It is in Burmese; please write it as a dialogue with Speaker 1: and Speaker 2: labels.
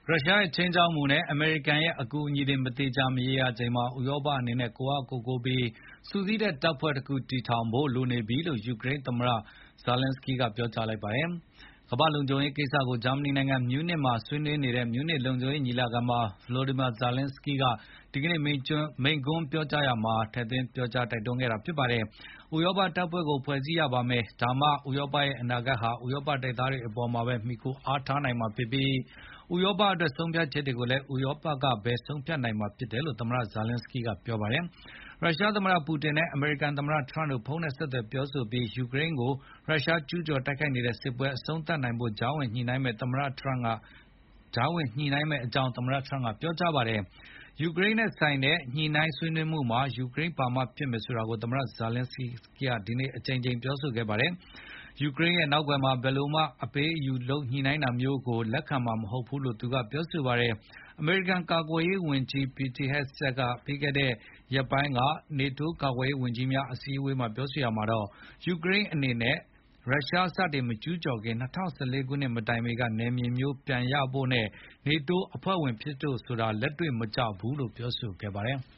Speaker 1: ရုရှားရဲ့ခြိမ်းခြောက်မှုနဲ့ အမေရိကန်ရဲ့အကူအညီတွေမသေချာမရေရာချိန်မှာ ဥရောပအနေနဲ့ကိုယ့်အားကိုယ်ကိုပြီး စုစည်းတဲ့တပ်ဖွဲ့တခုတည်ထောင်ဖို့လိုနေပြီလို့ ယူကရိန်းသမ္မတ Zelenskyy ကပြောကြားလိုက်ပါတယ်။ ကမ္ဘာ့လုံခြုံရေးကိစ္စကို ဂျာမနီနိုင်ငံမြူးနစ်မှာဆွေးနွေးနေတဲ့ မြူးနစ်လုံခြုံရေးညီလာခံမှာ Volodymyr Zelenskyy ကဒီကနေ့မိန့်ခွန်းပြောကြားရာမှာ ထည့်သွင်းပြောကြားတိုက်တွန်းခဲ့တာဖြစ်ပါတယ်။ ဥရောပတပ်ဖွဲ့ကိုဖွဲ့စည်းရပါမယ်။ ဒါမှ ဥရောပရဲ့အနာဂတ်ဟာ ဥရောပတိုက်သားတွေအပေါ်မှာပဲမှီခိုအားထားနိုင်မှာဖြစ်ပြီး ဥရောပအတွက်ဆုံးဖြတ်ချက်တွေကိုလည်း ဥရောပကပဲဆုံးဖြတ်နိုင်မှာဖြစ်တယ်လို့ သမ္မတ Zelenskyy ကပြောပါတယ်။ ရုရှားသမ္မတပူတင်နဲ့ အမေရိကန်သမ္မတထရမ့်တို့ဖုန်းနဲ့ဆက်သွယ်ပြောဆိုပြီး ယူကရိန်းကိုရုရှားကျူးကျော်တိုက်ခိုက်နေတဲ့စစ်ပွဲအဆုံးသတ်နိုင်ဖို့ ကြားဝင်ညှိနှိုင်းမယ့်အကြောင်း သမ္မတထရမ့်ကပြောကြားပါတယ်။ ယူကရိန်းနဲ့ဆိုင်တဲ့ညှိနှိုင်းဆွေးနွေးမှုမှာ ယူကရိန်းဘာမှဖြစ်မယ်ဆိုတာကို သမ္မတ Zelenskyy ကဒီနေ့အကြိမ်ကြိမ်ပြောဆိုခဲ့ပါတယ်။ ယူကရိန်းရဲ့နောက်ကွယ်မှာ ဘယ်လိုမှအပေးအယူလုပ်ညှိနှိုင်းတာမျိုးကိုလက်ခံမှာမဟုတ်ဘူးလို့သူကပြောဆိုပါတယ်။ အမေရိကန်ကာကွယ်ရေးဝန်ကြီး Pete Hegseth ကပြီးခဲ့တဲ့ရက်ပိုင်းက NATO ကာကွယ်ရေးဝန်ကြီးများအစည်းအဝေးမှာပြောဆိုရာမှာ ယူကရိန်းအနေနဲ့ ရုရှားစတင်မကျူးကျော်ခင် ၂၀၁၄ ခုနှစ်မတိုင်မီက နယ်မြေမျိုးပြန်ရဖို့နဲ့ NATO အဖွဲ့ဝင်ဖြစ်ဖို့ဆိုတာ လက်တွေ့မကျဘူးလို့ပြောဆိုခဲ့ပါတယ်။